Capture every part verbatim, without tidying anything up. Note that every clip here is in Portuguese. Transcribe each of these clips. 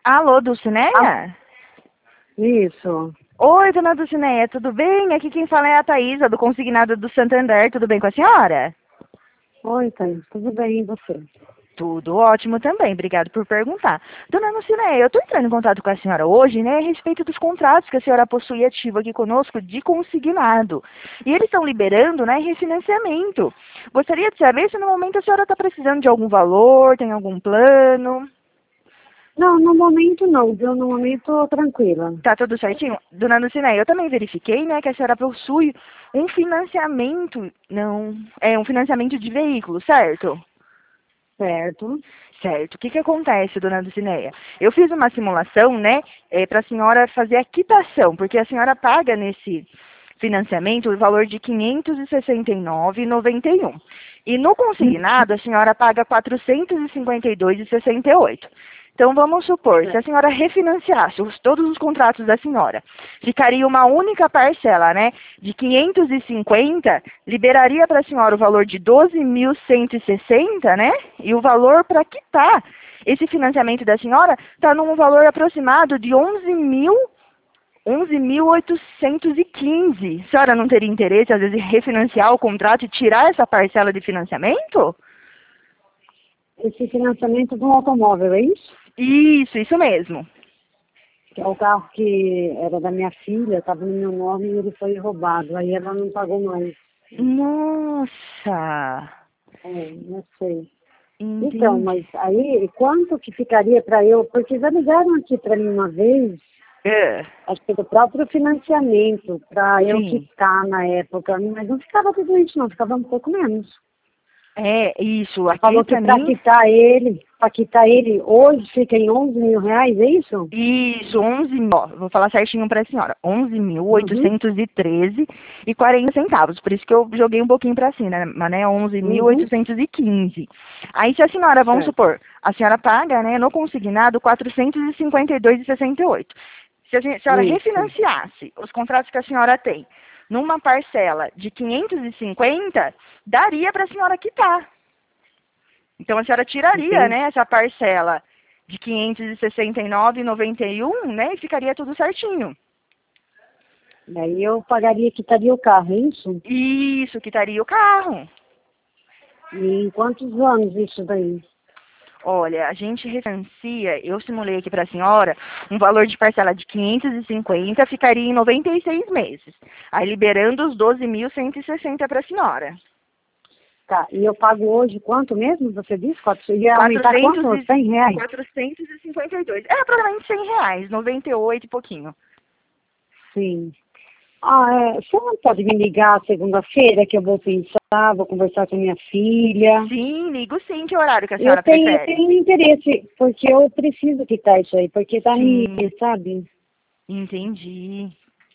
Alô, Ah, Dulcineia? isso. Oi, dona Dulcineia, tudo bem? Aqui quem fala é a Thaísa, do Consignado do Santander. Tudo bem com a senhora? Oi, Thaís, tudo bem, e você? Tudo ótimo também, obrigado por perguntar. Dona Dulcineia, eu estou entrando em contato com a senhora hoje, né, a respeito dos contratos que a senhora possui ativo aqui conosco de consignado. E eles estão liberando, né, refinanciamento. Gostaria de saber se no momento a senhora está precisando de algum valor, tem algum plano. Não, no momento não, viu? No momento tô tranquila. Tá tudo certinho? Dona Lucinéia, eu também verifiquei, né, que a senhora possui um financiamento, não, é um financiamento de veículo, certo? Certo. Certo. O que que acontece, dona Lucinéia? Eu fiz uma simulação, né, é, para a senhora fazer a quitação, porque a senhora paga nesse financiamento o valor de quinhentos e sessenta e nove reais e noventa e um centavos. E no consignado, a senhora paga quatrocentos e cinquenta e dois reais e sessenta e oito centavos. Então, vamos supor, se a senhora refinanciasse os, todos os contratos da senhora, ficaria uma única parcela, né, de quinhentos e cinquenta, liberaria para a senhora o valor de doze mil cento e sessenta, né, e o valor para quitar esse financiamento da senhora está num valor aproximado de onze mil, onze mil oitocentos e quinze. A senhora não teria interesse, às vezes, em refinanciar o contrato e tirar essa parcela de financiamento? Esse financiamento de um automóvel, é isso? Isso, isso mesmo. Que é o carro que era da minha filha, estava no meu nome e ele foi roubado. Aí ela não pagou mais. Nossa, É, não sei. Então, entendi. mas aí, quanto que ficaria para eu? Porque já ligaram aqui para mim uma vez, É, acho que do próprio financiamento, para eu sim. quitar na época, mas não ficava tudo isso, não, ficava um pouco menos. É, isso. Aqui Falou que para para mim, quitar ele, para quitar ele hoje fica em onze mil reais, é isso? isso, onze mil, ó, vou falar certinho para a senhora, onze mil Uhum, oitocentos e treze e quarenta centavos, por isso que eu joguei um pouquinho para cima, né, mas né, onze mil uhum, oitocentos e quinze. Aí se a senhora, vamos certo. supor, a senhora paga, né, no consignado quatrocentos e cinquenta e dois reais e sessenta e oito. Se a gen- senhora Isso. refinanciasse os contratos que a senhora tem numa parcela de quinhentos e cinquenta, daria para a senhora quitar. Então, a senhora tiraria, Entendi. né, essa parcela de quinhentos e sessenta e nove reais e noventa e um, né, e ficaria tudo certinho. Daí eu pagaria, quitaria o carro, é isso? Isso, quitaria o carro. E em quantos anos isso daí? Olha, a gente refinancia, eu simulei aqui para a senhora, um valor de parcela de quinhentos e cinquenta, ficaria em noventa e seis meses. Aí, liberando os doze mil cento e sessenta para a senhora. Tá, e eu pago hoje quanto mesmo? Você disse? Quatro- Ia aumentar quatrocentos quanto? e, Cem reais? quatrocentos e cinquenta e dois. É aproximadamente cem reais, noventa e oito e pouquinho. Sim. Ah, é, você não pode me ligar segunda-feira que eu vou pensar, vou conversar com minha filha. Sim, ligo sim, que horário que a Eu senhora tenho, eu prefere? tenho interesse, porque eu preciso quitar isso aí, porque tá me, Sim, sabe? entendi.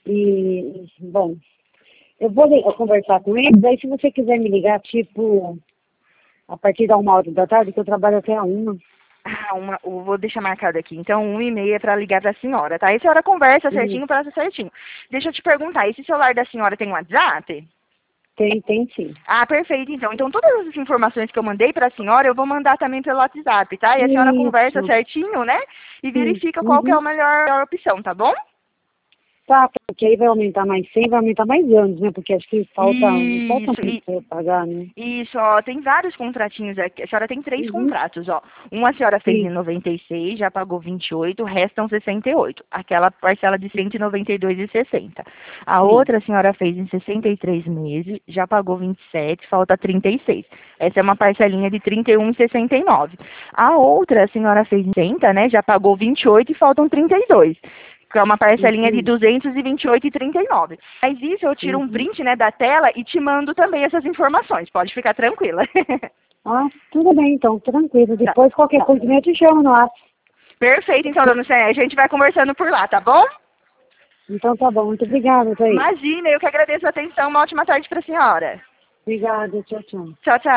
E, bom, eu vou li- eu conversar com eles, aí se você quiser me ligar, tipo, a partir da uma hora da tarde, que eu trabalho até a uma. Ah, uma, eu vou deixar marcado aqui. Então, uma e meia para ligar para a senhora, tá? E a senhora conversa Uhum. certinho, passa certinho. Deixa eu te perguntar, esse celular da senhora tem WhatsApp? Tem, tem sim. Ah, perfeito, então. Então, todas as informações que eu mandei para a senhora, eu vou mandar também pelo WhatsApp, tá? E a senhora conversa Isso, certinho, né? E sim. verifica qual que é Uhum. a melhor, melhor opção, tá bom? Tá, porque aí vai aumentar mais cem, vai aumentar mais anos, né? Porque acho que falta, não falta Isso, muito e pra eu pagar, né? isso, ó, tem vários contratinhos aqui. A senhora tem três Uhum. contratos, ó. Um a senhora fez em Sim. noventa e seis, já pagou vinte e oito, restam sessenta e oito. Aquela parcela de cento e noventa e dois e sessenta. A Sim. outra a senhora fez em sessenta e três meses, já pagou vinte e sete, falta trinta e seis. Essa é uma parcelinha de trinta e um e sessenta e nove. A outra a senhora fez em sessenta, né? Já pagou vinte e oito e faltam trinta e dois. Que é uma parcelinha de Entendi. duzentos e vinte e oito e trinta e nove. Mas isso eu tiro um Uhum. print, né, da tela e te mando também essas informações. Pode ficar tranquila. Ah, tudo bem, então, tranquilo. Tá. Depois qualquer coisa eu te chamo no WhatsApp. Perfeito, então, dona Célia. A gente vai conversando por lá, tá bom? Então tá bom, muito obrigada, Thaís. Imagina, eu que agradeço a atenção. Uma ótima tarde para a senhora. Obrigada, tchau, tchau. Tchau, tchau.